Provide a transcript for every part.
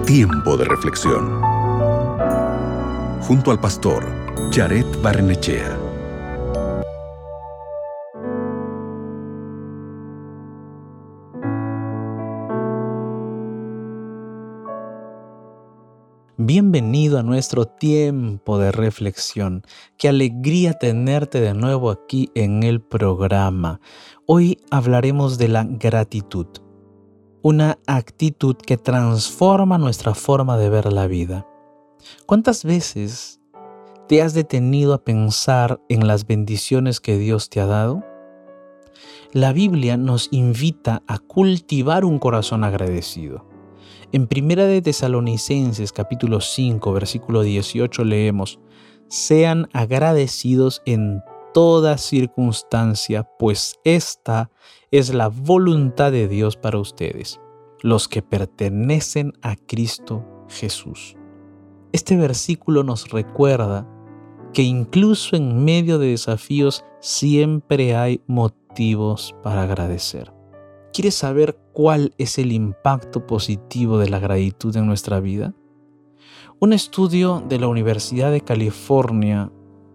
Tiempo de reflexión. Junto al pastor Jared Barnechea. Bienvenido a nuestro tiempo de reflexión. Qué alegría tenerte de nuevo aquí en el programa. Hoy hablaremos de la gratitud, una actitud que transforma nuestra forma de ver la vida. ¿Cuántas veces te has detenido a pensar en las bendiciones que Dios te ha dado? La Biblia nos invita a cultivar un corazón agradecido. En 1 de Tesalonicenses capítulo 5 versículo 18 leemos: sean agradecidos en toda circunstancia, pues esta es la voluntad de Dios para ustedes, los que pertenecen a Cristo Jesús. Este versículo nos recuerda que incluso en medio de desafíos siempre hay motivos para agradecer. ¿Quieres saber cuál es el impacto positivo de la gratitud en nuestra vida? Un estudio de la Universidad de California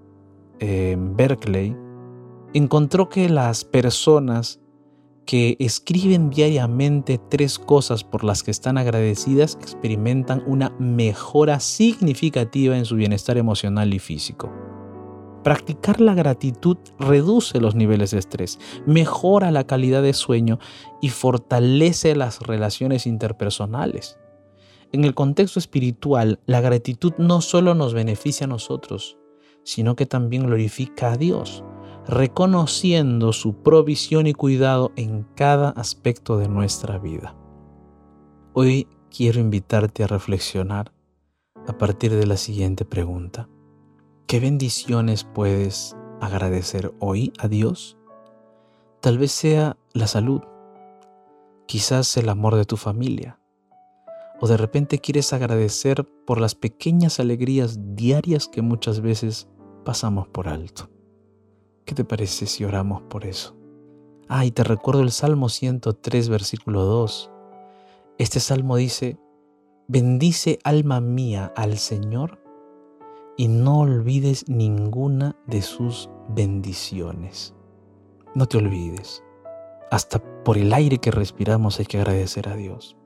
en Berkeley encontró que las personas que escriben diariamente 3 cosas por las que están agradecidas experimentan una mejora significativa en su bienestar emocional y físico. Practicar la gratitud reduce los niveles de estrés, mejora la calidad de sueño y fortalece las relaciones interpersonales. En el contexto espiritual, la gratitud no solo nos beneficia a nosotros, sino que también glorifica a Dios, reconociendo su provisión y cuidado en cada aspecto de nuestra vida. Hoy quiero invitarte a reflexionar a partir de la siguiente pregunta. ¿Qué bendiciones puedes agradecer hoy a Dios? Tal vez sea la salud, quizás el amor de tu familia, o de repente quieres agradecer por las pequeñas alegrías diarias que muchas veces pasamos por alto. ¿Qué te parece si oramos por eso? Y te recuerdo el Salmo 103, versículo 2. Este salmo dice: bendice alma mía al Señor y no olvides ninguna de sus bendiciones. No te olvides. Hasta por el aire que respiramos hay que agradecer a Dios.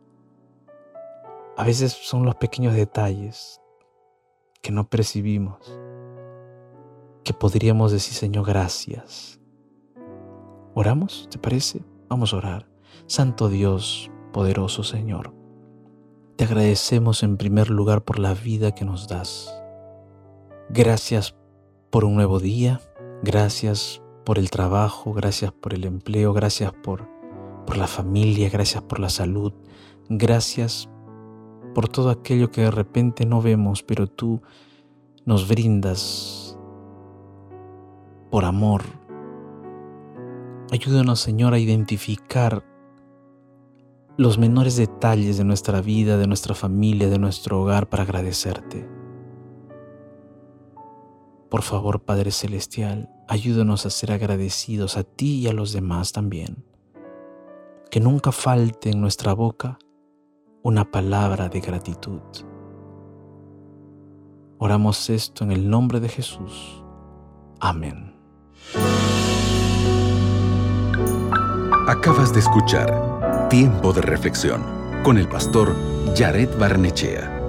A veces son los pequeños detalles que no percibimos, que podríamos decir: Señor, gracias. ¿Oramos? ¿Te parece? Vamos a orar. Santo Dios, poderoso Señor, te agradecemos en primer lugar por la vida que nos das. Gracias por un nuevo día, gracias por el trabajo, gracias por el empleo, gracias por la familia, gracias por la salud, gracias por todo aquello que de repente no vemos, pero tú nos brindas por amor. Ayúdanos, Señor, a identificar los menores detalles de nuestra vida, de nuestra familia, de nuestro hogar para agradecerte. Por favor, Padre Celestial, ayúdanos a ser agradecidos a ti y a los demás también. Que nunca falte en nuestra boca una palabra de gratitud. Oramos esto en el nombre de Jesús. Amén. Acabas de escuchar Tiempo de reflexión con el pastor Jared Barnechea.